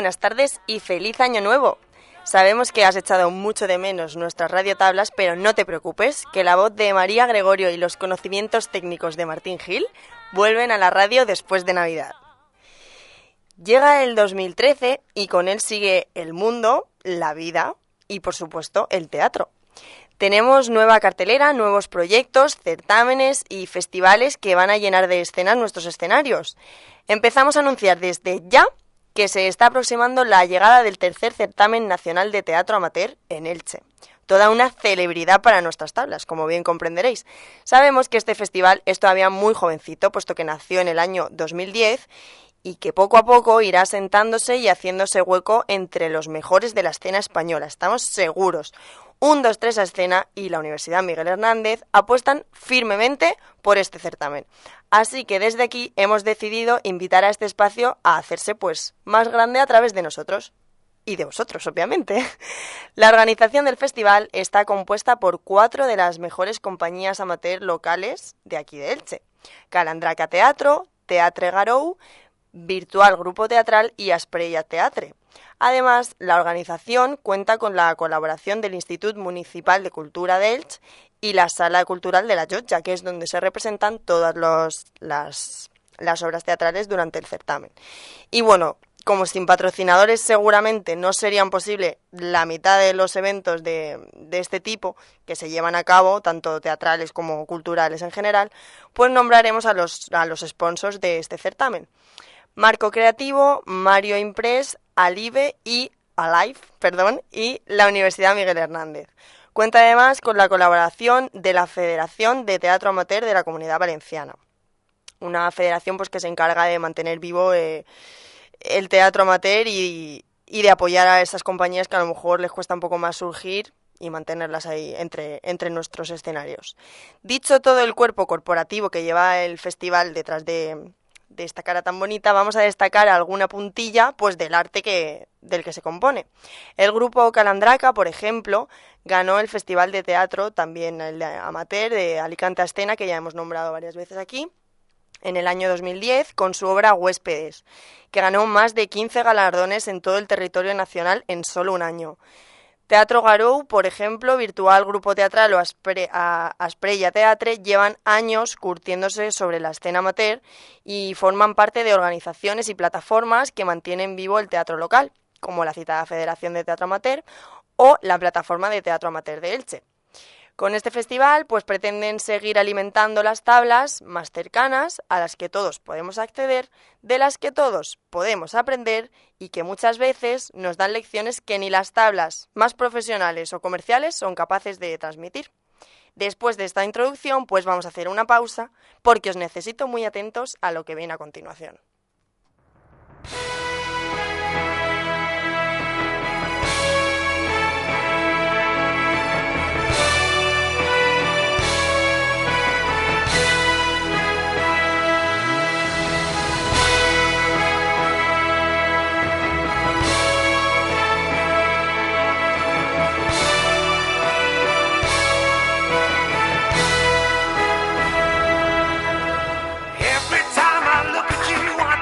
buenas tardes y feliz año nuevo. Sabemos que has echado mucho de menos nuestras radiotablas, pero no te preocupes, que la voz de María Gregorio y los conocimientos técnicos de Martín Gil vuelven a la radio después de Navidad. Llega el 2013 y con él sigue el mundo, la vida y, por supuesto, el teatro. Tenemos nueva cartelera, nuevos proyectos, certámenes y festivales que van a llenar de escenas nuestros escenarios. Empezamos a anunciar desde ya que se está aproximando la llegada del tercer certamen nacional de teatro amateur en Elche. Toda una celebridad para nuestras tablas, como bien comprenderéis. Sabemos que este festival es todavía muy jovencito, puesto que nació en el año 2010 y que poco a poco irá sentándose y haciéndose hueco entre los mejores de la escena española. Estamos seguros. 1, 2, 3 a escena y la Universidad Miguel Hernández apuestan firmemente por este certamen. Así que desde aquí hemos decidido invitar a este espacio a hacerse pues más grande a través de nosotros. Y de vosotros, obviamente. La organización del festival está compuesta por 4 de las mejores compañías amateur locales de aquí de Elche. Calandraca Teatro, Teatre Garou, Virtual Grupo Teatral y Asprella Teatre. Además, la organización cuenta con la colaboración del Institut Municipal de Cultura de Elche y la Sala Cultural de la Llotja, que es donde se representan todas las obras teatrales durante el certamen. Y bueno, como sin patrocinadores seguramente no serían posible la mitad de los eventos de este tipo que se llevan a cabo, tanto teatrales como culturales en general, pues nombraremos a los sponsors de este certamen. Marco Creativo, Mario Impress, Alive y la Universidad Miguel Hernández. Cuenta además con la colaboración de la Federación de Teatro Amateur de la Comunidad Valenciana. Una federación pues que se encarga de mantener vivo el teatro amateur y de apoyar a esas compañías que a lo mejor les cuesta un poco más surgir y mantenerlas ahí entre nuestros escenarios. Dicho todo el cuerpo corporativo que lleva el festival detrás de esta cara tan bonita, vamos a destacar alguna puntilla pues del arte del que se compone. El grupo Calandraca, por ejemplo, ganó el Festival de Teatro, también el de amateur de Alicante a Escena, que ya hemos nombrado varias veces aquí, en el año 2010 con su obra Huéspedes, que ganó más de 15 galardones en todo el territorio nacional en solo un año. Teatro Garou, por ejemplo, Virtual Grupo Teatral o Asprella Teatre llevan años curtiéndose sobre la escena amateur y forman parte de organizaciones y plataformas que mantienen vivo el teatro local, como la citada Federación de Teatro Amateur o la Plataforma de Teatro Amateur de Elche. Con este festival pues pretenden seguir alimentando las tablas más cercanas a las que todos podemos acceder, de las que todos podemos aprender y que muchas veces nos dan lecciones que ni las tablas más profesionales o comerciales son capaces de transmitir. Después de esta introducción pues vamos a hacer una pausa porque os necesito muy atentos a lo que viene a continuación. Every time I look at you,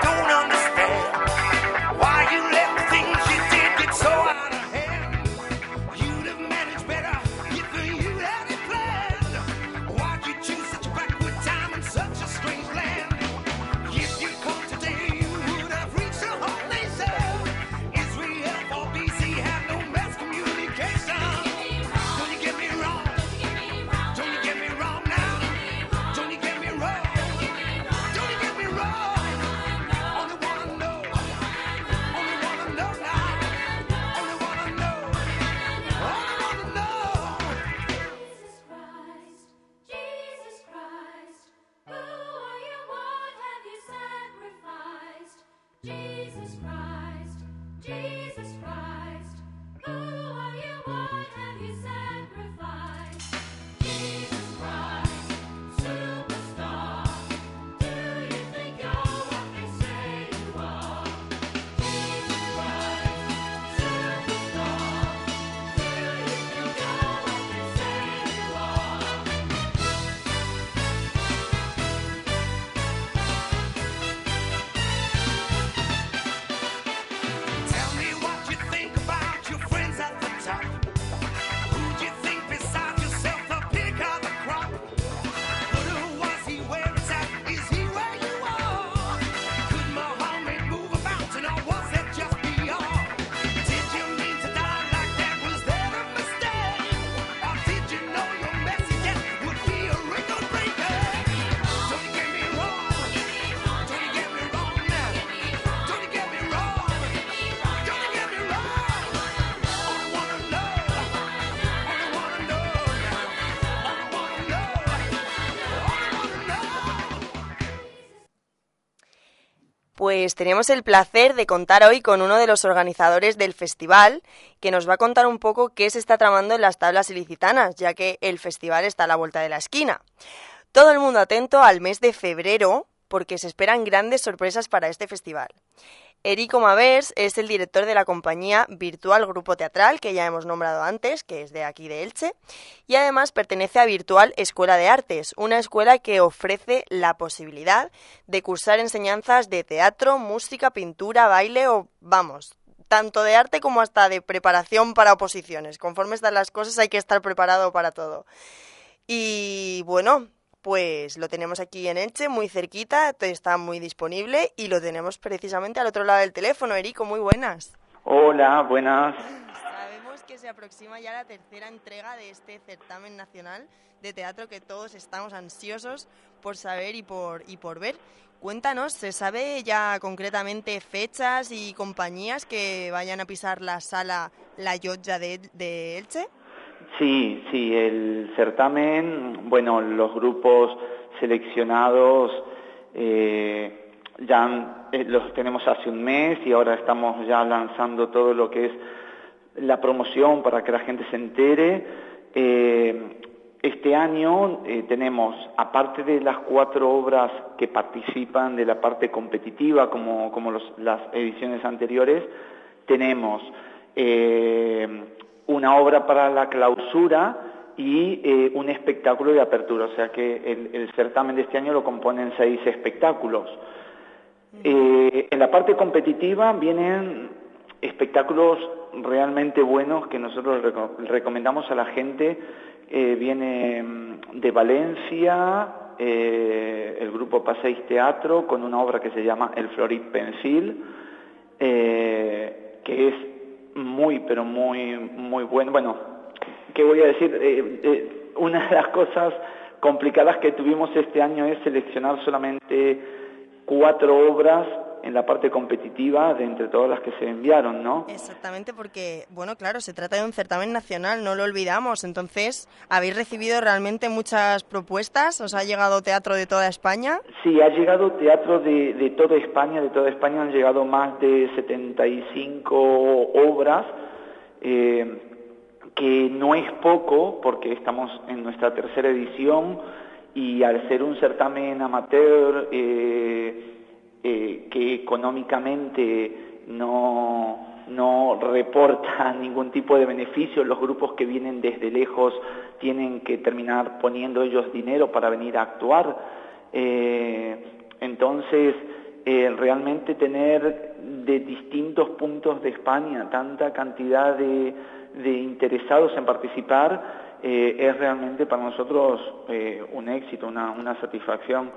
Pues tenemos el placer de contar hoy con uno de los organizadores del festival, que nos va a contar un poco qué se está tramando en las tablas ilicitanas, ya que el festival está a la vuelta de la esquina. Todo el mundo atento al mes de febrero, porque se esperan grandes sorpresas para este festival. Erico Mavers es el director de la compañía Virtual Grupo Teatral, que ya hemos nombrado antes, que es de aquí de Elche, y además pertenece a Virtual Escuela de Artes, una escuela que ofrece la posibilidad de cursar enseñanzas de teatro, música, pintura, baile o, vamos, tanto de arte como hasta de preparación para oposiciones. Conforme están las cosas hay que estar preparado para todo. Y bueno, pues lo tenemos aquí en Elche, muy cerquita, está muy disponible y lo tenemos precisamente al otro lado del teléfono. Erico, muy buenas. Hola, buenas. Sabemos que se aproxima ya la tercera entrega de este certamen nacional de teatro que todos estamos ansiosos por saber y por ver. Cuéntanos, ¿se sabe ya concretamente fechas y compañías que vayan a pisar la sala La Llotja de Elche? Sí, el certamen, bueno, los grupos seleccionados los tenemos hace un mes y ahora estamos ya lanzando todo lo que es la promoción para que la gente se entere. Este año tenemos, aparte de las 4 obras que participan de la parte competitiva, como las ediciones anteriores, tenemos una obra para la clausura y un espectáculo de apertura, o sea que el certamen de este año lo componen 6 espectáculos. En la parte competitiva vienen espectáculos realmente buenos que nosotros recomendamos a la gente. Viene de Valencia el grupo Passeig Teatro con una obra que se llama El Florit Pensil, que es muy bueno. Bueno, ¿qué voy a decir? Una de las cosas complicadas que tuvimos este año es seleccionar solamente 4 obras en la parte competitiva de entre todas las que se enviaron, ¿no? Exactamente, porque, bueno, claro, se trata de un certamen nacional, no lo olvidamos. Entonces, ¿habéis recibido realmente muchas propuestas? ¿Os ha llegado teatro de toda España? Sí, ha llegado teatro de toda España. De toda España han llegado más de 75 obras, que no es poco, porque estamos en nuestra tercera edición, y al ser un certamen amateur, que económicamente no reporta ningún tipo de beneficio, los grupos que vienen desde lejos tienen que terminar poniendo ellos dinero para venir a actuar. Entonces, realmente tener de distintos puntos de España tanta cantidad de interesados en participar es realmente para nosotros un éxito, una satisfacción.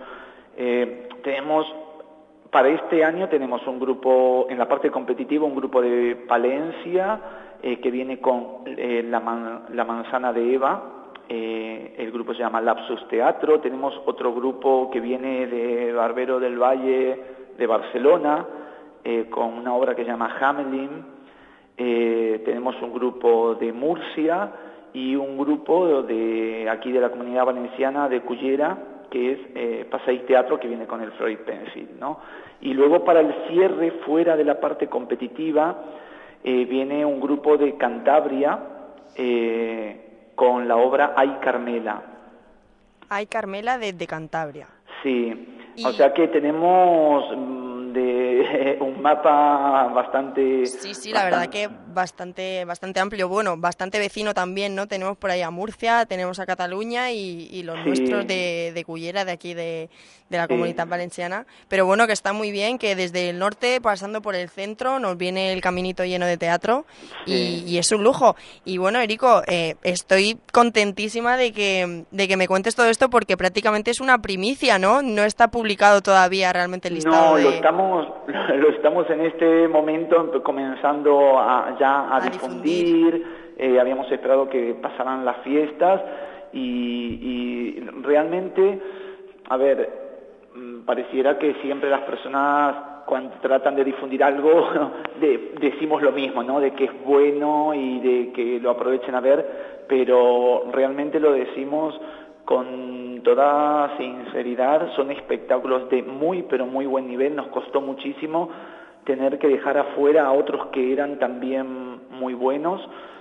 Para este año tenemos un grupo, en la parte competitiva, un grupo de Palencia que viene con la manzana de Eva. El grupo se llama Lapsus Teatro. Tenemos otro grupo que viene de Barbero del Valle de Barcelona, con una obra que se llama Hamelin. Tenemos un grupo de Murcia y un grupo de aquí de la Comunidad Valenciana de Cullera, que es Passeig Teatro, que viene con el Florit Pensil, ¿no? Y luego para el cierre, fuera de la parte competitiva, viene un grupo de Cantabria con la obra Ay Carmela. Ay Carmela de Cantabria. Sí, o sea que tenemos un mapa bastante... Sí, la verdad que bastante amplio, bueno, bastante vecino también, ¿no? Tenemos por ahí a Murcia, tenemos a Cataluña y los nuestros de Cullera, de aquí de la Comunidad Valenciana, pero bueno, que está muy bien, que desde el norte, pasando por el centro, nos viene el caminito lleno de teatro y es un lujo. Y bueno, Erico, estoy contentísima de que me cuentes todo esto porque prácticamente es una primicia, ¿no? No está publicado todavía realmente el listado. No, lo estamos en este momento comenzando a difundir. Habíamos esperado que pasaran las fiestas y realmente, a ver, pareciera que siempre las personas cuando tratan de difundir algo decimos lo mismo, ¿no? De que es bueno y de que lo aprovechen a ver, pero realmente lo decimos con toda sinceridad, son espectáculos de muy, pero muy buen nivel. Nos costó muchísimo tener que dejar afuera a otros que eran también muy buenos.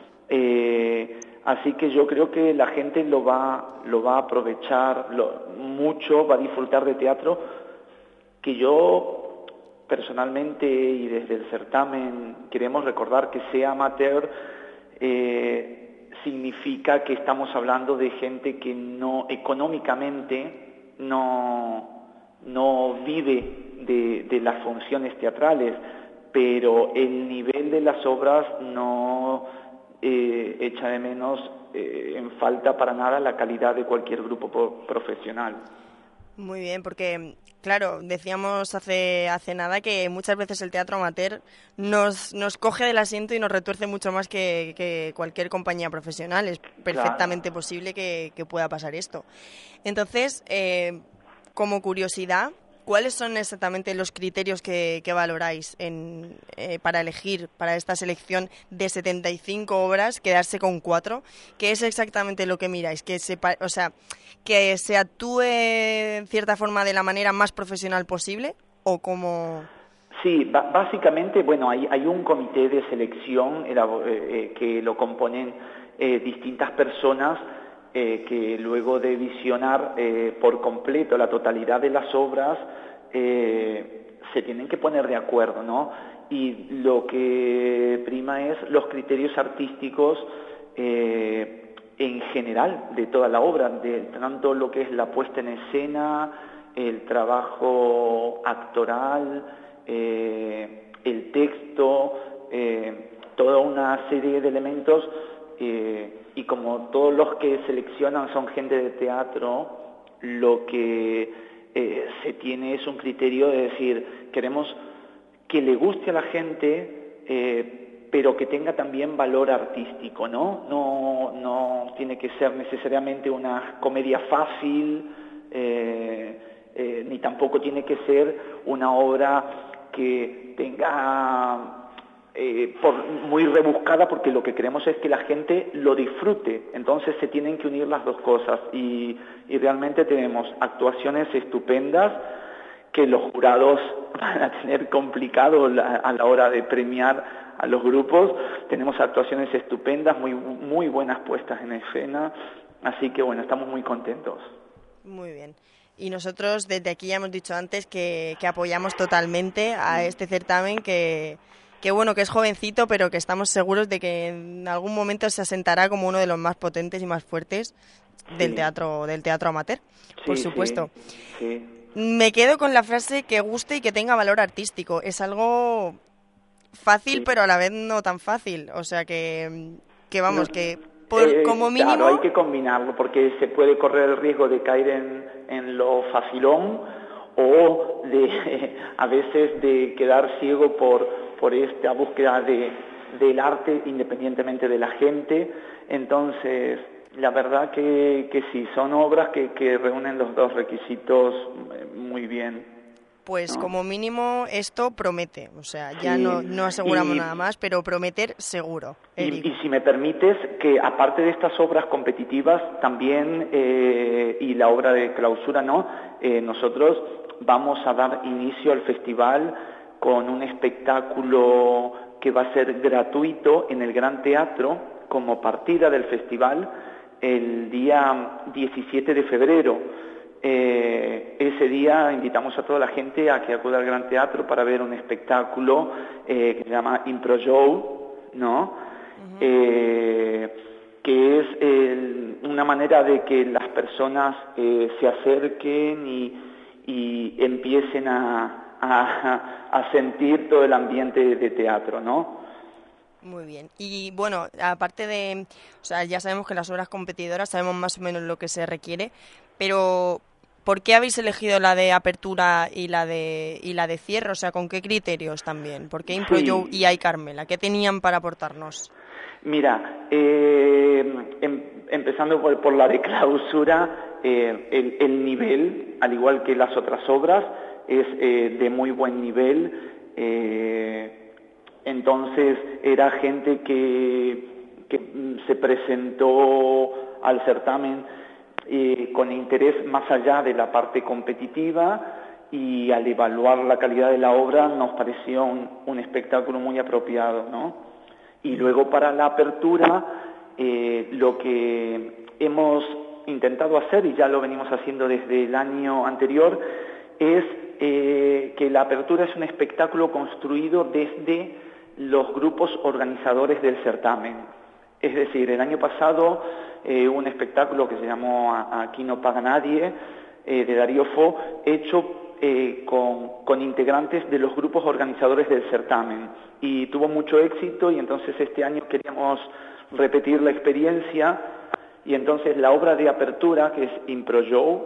Así que yo creo que la gente lo va a aprovechar mucho, va a disfrutar de teatro, que yo personalmente y desde el certamen queremos recordar que sea amateur. Significa que estamos hablando de gente que no económicamente no vive de las funciones teatrales, pero el nivel de las obras no echa de menos en falta para nada la calidad de cualquier grupo profesional. Muy bien, porque, claro, decíamos hace nada que muchas veces el teatro amateur nos coge del asiento y nos retuerce mucho más que cualquier compañía profesional. Es perfectamente posible que pueda pasar esto. Entonces, como curiosidad, ¿cuáles son exactamente los criterios que valoráis para elegir, para esta selección de 75 obras, quedarse con 4? ¿Qué es exactamente lo que miráis? Que se actúe en cierta forma de la manera más profesional posible, ¿o cómo? Sí, básicamente, bueno, hay un comité de selección que lo componen distintas personas que luego de visionar por completo la totalidad de las obras se tienen que poner de acuerdo, ¿no? Y lo que prima es los criterios artísticos en general de toda la obra, tanto lo que es la puesta en escena, el trabajo actoral, el texto, toda una serie de elementos, y como todos los que seleccionan son gente de teatro, lo que se tiene es un criterio de decir, queremos que le guste a la gente, pero que tenga también valor artístico, ¿no? No tiene que ser necesariamente una comedia fácil, ni tampoco tiene que ser una obra que tenga muy rebuscada, porque lo que queremos es que la gente lo disfrute. Entonces se tienen que unir las dos cosas y realmente tenemos actuaciones estupendas que los jurados van a tener complicado a la hora de premiar a los grupos. Tenemos actuaciones estupendas, muy buenas puestas en escena, así que bueno, estamos muy contentos. Muy bien. Y nosotros desde aquí ya hemos dicho antes que apoyamos totalmente a este certamen que bueno, que es jovencito, pero que estamos seguros de que en algún momento se asentará como uno de los más potentes y más fuertes del teatro amateur, por supuesto. Sí. Me quedo con la frase que guste y que tenga valor artístico. Es algo fácil, pero a la vez no tan fácil. O sea que vamos, que como mínimo... Claro, hay que combinarlo, porque se puede correr el riesgo de caer en lo facilón o a veces de quedar ciego por esta búsqueda del arte independientemente de la gente. Entonces, la verdad que sí, son obras que reúnen los dos requisitos muy bien. Pues ¿no? Como mínimo esto promete, o sea, ya no aseguramos nada más, pero prometer seguro. Y si me permites, que aparte de estas obras competitivas, también, y la obra de clausura, ¿no? Nosotros vamos a dar inicio al festival con un espectáculo que va a ser gratuito en el Gran Teatro como partida del festival el día 17 de febrero. Ese día invitamos a toda la gente a que acuda al Gran Teatro para ver un espectáculo que se llama Impro Show, ¿no? Uh-huh. Que es una manera de que las personas se acerquen y empiecen a sentir todo el ambiente de teatro, ¿no? Muy bien. Y bueno, aparte de, o sea, ya sabemos que las obras competidoras sabemos más o menos lo que se requiere, pero ¿por qué habéis elegido la de apertura y la de cierre? O sea, ¿con qué criterios también? ¿Por qué Impro Show y Ay Carmela? ¿Qué tenían para aportarnos? Mira, empezando por la de clausura, el nivel, al igual que las otras obras, es de muy buen nivel. Entonces era gente que se presentó al certamen con interés más allá de la parte competitiva, y al evaluar la calidad de la obra nos pareció un espectáculo muy apropiado, ¿no? Y luego para la apertura, lo que hemos intentado hacer, y ya lo venimos haciendo desde el año anterior, es que la apertura es un espectáculo construido desde los grupos organizadores del certamen. Es decir, el año pasado hubo un espectáculo que se llamó Aquí no paga nadie, de Darío Fo, hecho con integrantes de los grupos organizadores del certamen, y tuvo mucho éxito, y entonces este año queríamos repetir la experiencia, y entonces la obra de apertura, que es ImproShow,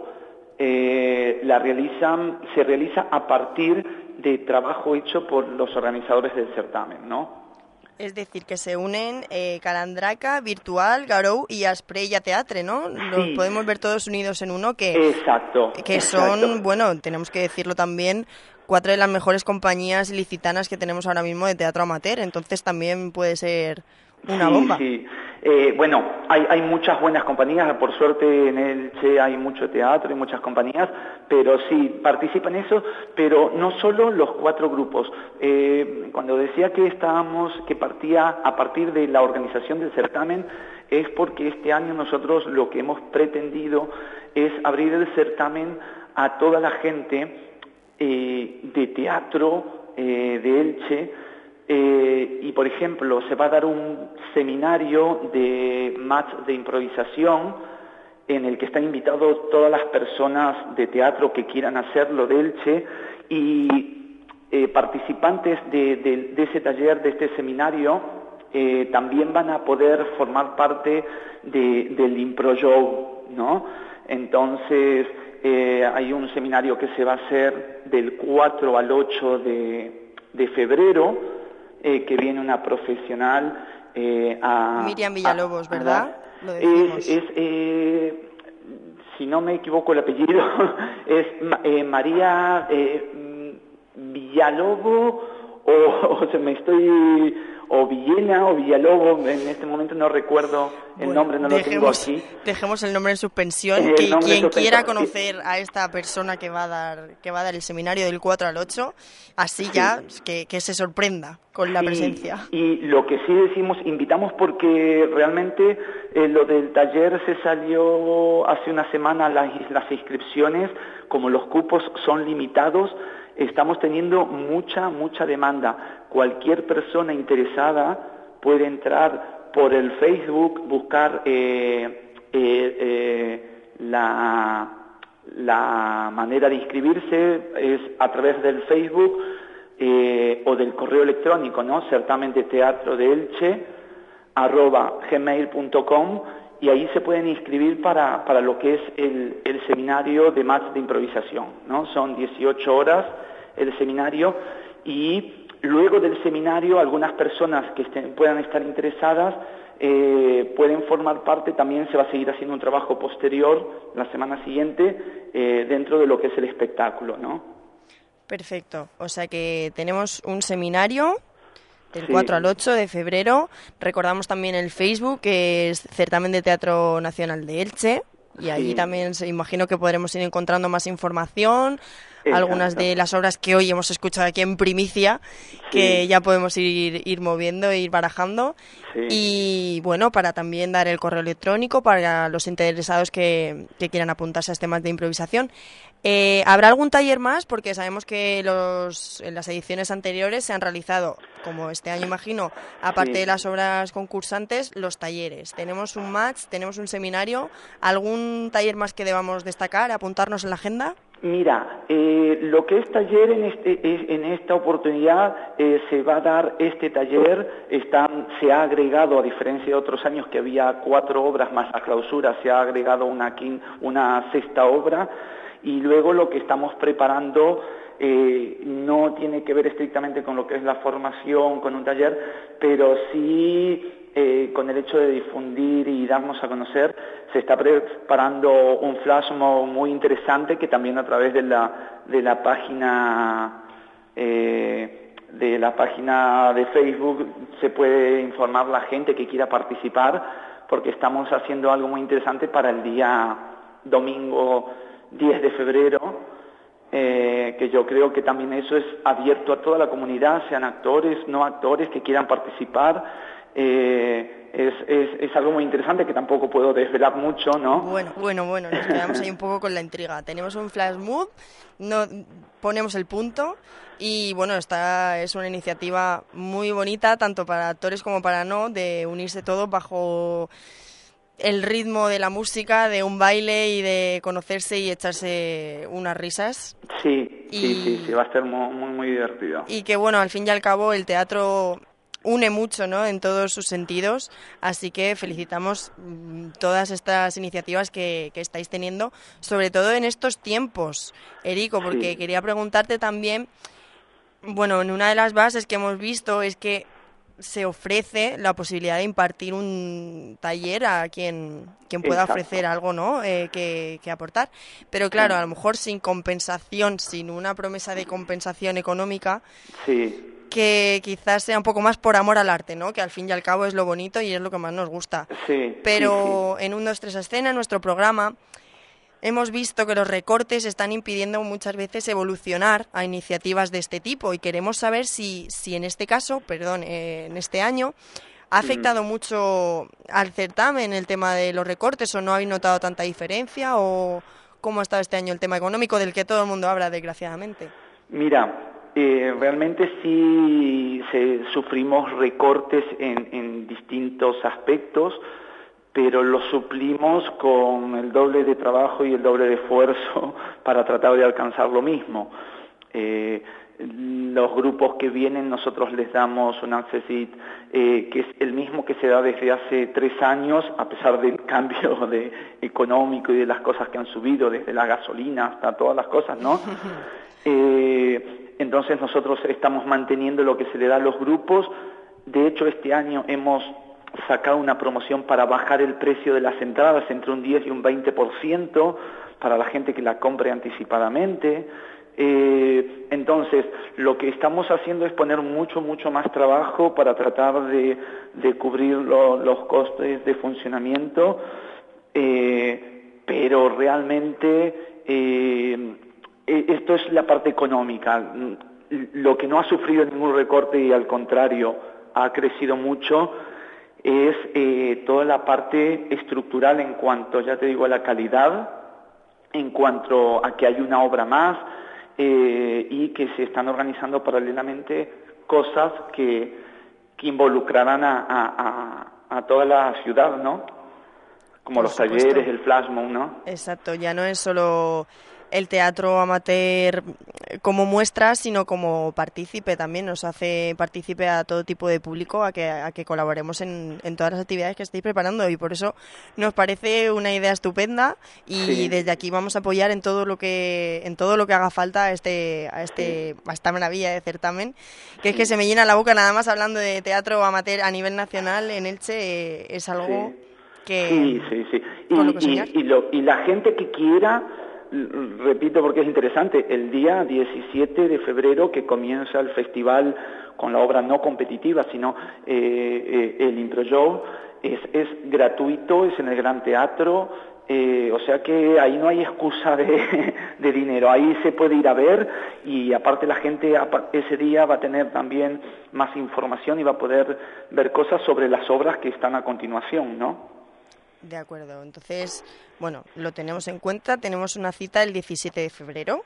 se realiza a partir de trabajo hecho por los organizadores del certamen, ¿no? Es decir, que se unen Calandraca, Virtual, Garou y Asprey Teatre, ¿no? Los podemos ver todos unidos en uno, Exacto. Son, bueno, tenemos que decirlo también, 4 de las mejores compañías ilicitanas que tenemos ahora mismo de teatro amateur, entonces también puede ser una bomba. Sí. Bueno, hay muchas buenas compañías, por suerte en Elche hay mucho teatro y muchas compañías, pero sí, participan en eso, pero no solo los 4 grupos. Cuando decía que partía a partir de la organización del certamen, es porque este año nosotros lo que hemos pretendido es abrir el certamen a toda la gente de teatro de Elche. Y por ejemplo, se va a dar un seminario de match de improvisación en el que están invitados todas las personas de teatro que quieran hacerlo de Elche, y participantes de ese taller, de este seminario, también van a poder formar parte del ImproShow, ¿no? Entonces hay un seminario que se va a hacer del 4 al 8 de febrero, que viene una profesional Miriam Villalobos, ¿verdad? Lo decimos. Si no me equivoco el apellido, es María Villalobos, o Villena o Villalobo, en este momento no recuerdo el nombre, no lo tengo aquí. Dejemos el nombre en suspensión, que quien quiera conocer a esta persona que va a dar el seminario del 4 al 8, así ya que se sorprenda con la presencia. Y lo que sí decimos, invitamos, porque realmente lo del taller se salió hace una semana las inscripciones, como los cupos son limitados, estamos teniendo mucha demanda. Cualquier persona interesada puede entrar por el Facebook, buscar la manera de inscribirse, es a través del Facebook o del correo electrónico, ¿no? Certamen de teatro de Elche @gmail.com, y ahí se pueden inscribir para lo que es el seminario de match de improvisación, ¿no? Son 18 horas el seminario, y luego del seminario algunas personas que puedan estar interesadas pueden formar parte. También se va a seguir haciendo un trabajo posterior la semana siguiente dentro de lo que es el espectáculo, ¿no? Perfecto, o sea que tenemos un seminario del 4 al 8 de febrero. Recordamos también el Facebook, que es Certamen de Teatro Nacional de Elche, y allí también imagino que podremos ir encontrando más información, algunas de las obras que hoy hemos escuchado aquí en primicia, que ya podemos ir moviendo, ir barajando, y bueno, para también dar el correo electrónico para los interesados que quieran apuntarse a este match de improvisación. ¿Habrá algún taller más? Porque sabemos que en las ediciones anteriores se han realizado, como este año imagino, aparte de las obras concursantes, los talleres. Tenemos un match, tenemos un seminario. ¿Algún taller más que debamos destacar, apuntarnos en la agenda? Mira, lo que es taller en esta oportunidad, se va a dar este taller, se ha agregado, a diferencia de otros años que había 4 obras más la clausura, se ha agregado una 6ª obra, y luego lo que estamos preparando no tiene que ver estrictamente con lo que es la formación, con un taller, pero sí con el hecho de difundir y darnos a conocer. Se está preparando un flash mob muy interesante, que también a través de la página de Facebook se puede informar la gente que quiera participar, porque estamos haciendo algo muy interesante para el día domingo 10 de febrero, que yo creo que también eso es abierto a toda la comunidad, sean actores, no actores, que quieran participar. Es algo muy interesante que tampoco puedo desvelar mucho, ¿no? Bueno, nos quedamos ahí un poco con la intriga. Tenemos un flash mob, no ponemos el punto y bueno, esta es una iniciativa muy bonita, tanto para actores como para no, de unirse todos bajo el ritmo de la música, de un baile y de conocerse y echarse unas risas. Sí, va a ser muy divertido. Y que bueno, al fin y al cabo el teatro une mucho, ¿no?, en todos sus sentidos, así que felicitamos todas estas iniciativas que estáis teniendo, sobre todo en estos tiempos, Erico, porque quería preguntarte también, bueno, en una de las bases que hemos visto es que se ofrece la posibilidad de impartir un taller a quien pueda ofrecer algo, ¿no?, que aportar. Pero claro, a lo mejor sin compensación, sin una promesa de compensación económica, que quizás sea un poco más por amor al arte, ¿no?, que al fin y al cabo es lo bonito y es lo que más nos gusta. Pero en 1, 2, 3 Escena, en nuestro programa, hemos visto que los recortes están impidiendo muchas veces evolucionar a iniciativas de este tipo y queremos saber si en este caso, en este año, ha afectado mucho al certamen el tema de los recortes, o no habéis notado tanta diferencia, o cómo ha estado este año el tema económico del que todo el mundo habla, desgraciadamente. Mira, realmente sí sufrimos recortes en distintos aspectos, pero lo suplimos con el doble de trabajo y el doble de esfuerzo para tratar de alcanzar lo mismo. Los grupos que vienen, nosotros les damos un accessit que es el mismo que se da desde hace 3 años, a pesar del cambio económico y de las cosas que han subido, desde la gasolina hasta todas las cosas, ¿no? Entonces nosotros estamos manteniendo lo que se le da a los grupos. De hecho, este año hemos sacado una promoción para bajar el precio de las entradas entre un 10 y un 20% para la gente que la compre anticipadamente. Entonces, lo que estamos haciendo es poner mucho más trabajo para tratar de cubrir los costes de funcionamiento, pero realmente esto es la parte económica. Lo que no ha sufrido ningún recorte y al contrario ha crecido mucho es toda la parte estructural en cuanto, ya te digo, a la calidad, en cuanto a que hay una obra más y que se están organizando paralelamente cosas que involucrarán a toda la ciudad, ¿no? Como los talleres, el flash mob, ¿no? Exacto, ya no es solo el teatro amateur como muestra, sino como partícipe también, nos hace partícipe a todo tipo de público a que colaboremos en todas las actividades que estáis preparando, y por eso nos parece una idea estupenda y desde aquí vamos a apoyar en todo lo que haga falta a esta maravilla de certamen, que es que se me llena la boca nada más hablando de teatro amateur a nivel nacional en Elche. Es algo que y la gente que quiera, repito porque es interesante, el día 17 de febrero que comienza el festival con la obra no competitiva, sino el Improshow, es gratuito, es en el Gran Teatro, o sea que ahí no hay excusa de dinero, ahí se puede ir a ver, y aparte la gente ese día va a tener también más información y va a poder ver cosas sobre las obras que están a continuación, ¿no? De acuerdo, entonces, bueno, lo tenemos en cuenta, tenemos una cita el 17 de febrero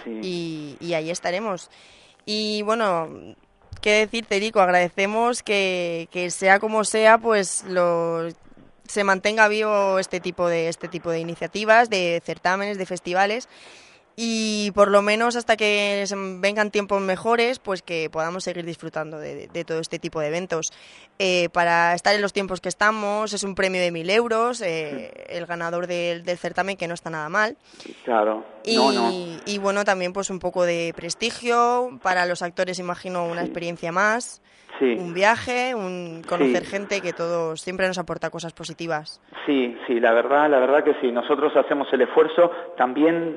y ahí estaremos. Y bueno, qué decirte, Erico, agradecemos que sea como sea, pues se mantenga vivo este tipo de iniciativas, de certámenes, de festivales, y por lo menos hasta que vengan tiempos mejores, pues que podamos seguir disfrutando de todo este tipo de eventos. Para estar en los tiempos que estamos, es un premio de 1.000 euros, el ganador del certamen, que no está nada mal. Claro, y bueno, también pues un poco de prestigio, para los actores imagino una experiencia más. Un viaje, conocer gente, que todo siempre nos aporta cosas positivas. Sí, la verdad que sí. Nosotros hacemos el esfuerzo. También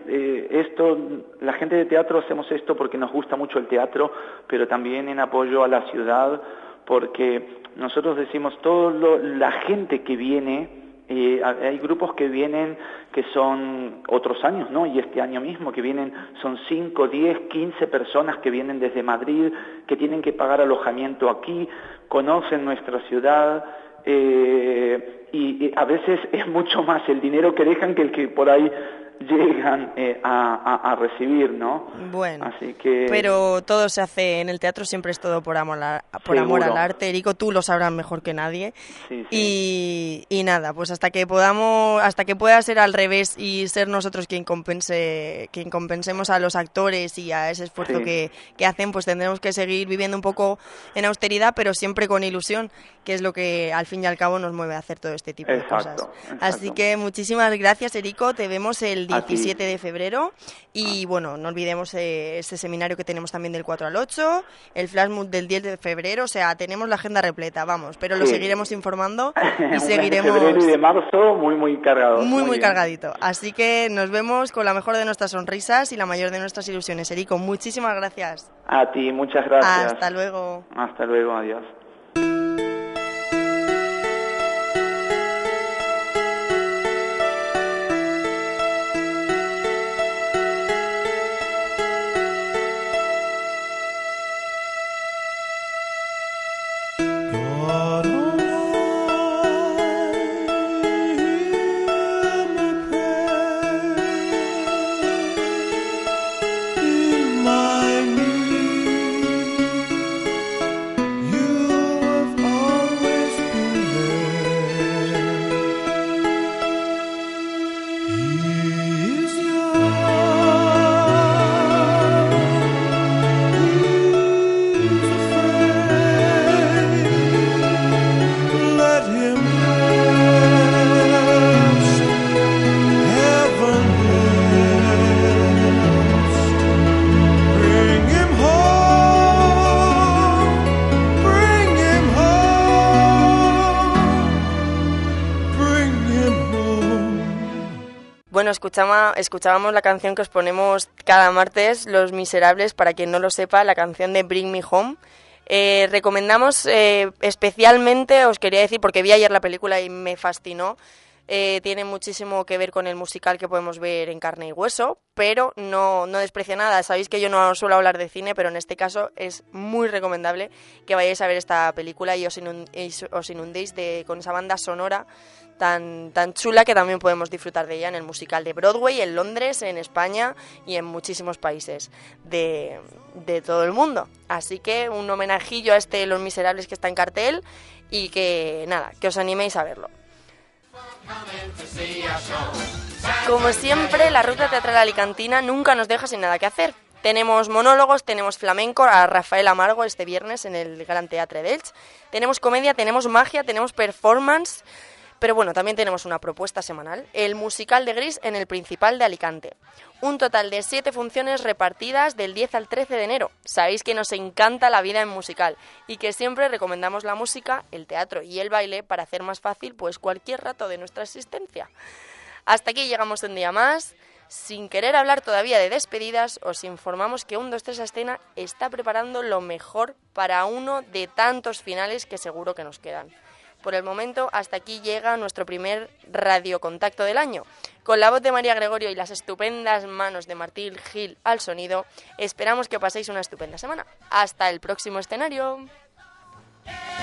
la gente de teatro hacemos esto porque nos gusta mucho el teatro, pero también en apoyo a la ciudad, porque nosotros decimos la gente que viene Hay grupos que vienen, que son otros años, ¿no? Y este año mismo, que vienen, son 5, 10, 15 personas que vienen desde Madrid, que tienen que pagar alojamiento aquí, conocen nuestra ciudad, y a veces es mucho más el dinero que dejan que el que por ahí llegan a recibir, ¿no? Bueno, así que... pero todo se hace en el teatro, siempre es todo por amor al arte. Erico, tú lo sabrás mejor que nadie. Sí. Y nada, pues hasta que pueda ser al revés y ser nosotros quien compensemos a los actores y a ese esfuerzo que hacen, pues tendremos que seguir viviendo un poco en austeridad, pero siempre con ilusión, que es lo que al fin y al cabo nos mueve a hacer todo este tipo de cosas. Así que muchísimas gracias, Erico, te vemos el 17 de febrero y bueno, no olvidemos este seminario que tenemos también del 4 al 8, el flash mood del 10 de febrero, o sea, tenemos la agenda repleta, vamos, pero lo seguiremos informando y seguiremos... De febrero y de marzo muy cargado. Muy cargadito, así que nos vemos con la mejor de nuestras sonrisas y la mayor de nuestras ilusiones. Erico, muchísimas gracias. A ti, muchas gracias. Hasta luego. Hasta luego, adiós. Bueno, escuchábamos la canción que os ponemos cada martes, Los Miserables, para quien no lo sepa, la canción de Bring Me Home. Recomendamos especialmente, os quería decir, porque vi ayer la película y me fascinó, tiene muchísimo que ver con el musical que podemos ver en Carne y Hueso, pero no desprecia nada. Sabéis que yo no suelo hablar de cine, pero en este caso es muy recomendable que vayáis a ver esta película y os inundéis con esa banda sonora tan chula que también podemos disfrutar de ella en el musical de Broadway, en Londres, en España y en muchísimos países de todo el mundo. Así que un homenajillo a Los Miserables que está en cartel y que nada, que os animéis a verlo. Como siempre, la ruta teatral alicantina nunca nos deja sin nada que hacer. Tenemos monólogos, tenemos flamenco a Rafael Amargo este viernes en el Gran Teatre d'Elx. Tenemos comedia, tenemos magia, tenemos performance. Pero bueno, también tenemos una propuesta semanal, el musical de Gris en el Principal de Alicante. Un total de 7 funciones repartidas del 10 al 13 de enero. Sabéis que nos encanta la vida en musical y que siempre recomendamos la música, el teatro y el baile para hacer más fácil pues cualquier rato de nuestra existencia. Hasta aquí llegamos un día más. Sin querer hablar todavía de despedidas, os informamos que 1, 2, 3 Escena está preparando lo mejor para uno de tantos finales que seguro que nos quedan. Por el momento, hasta aquí llega nuestro primer radiocontacto del año. Con la voz de María Gregorio y las estupendas manos de Martín Gil al sonido, esperamos que paséis una estupenda semana. ¡Hasta el próximo escenario!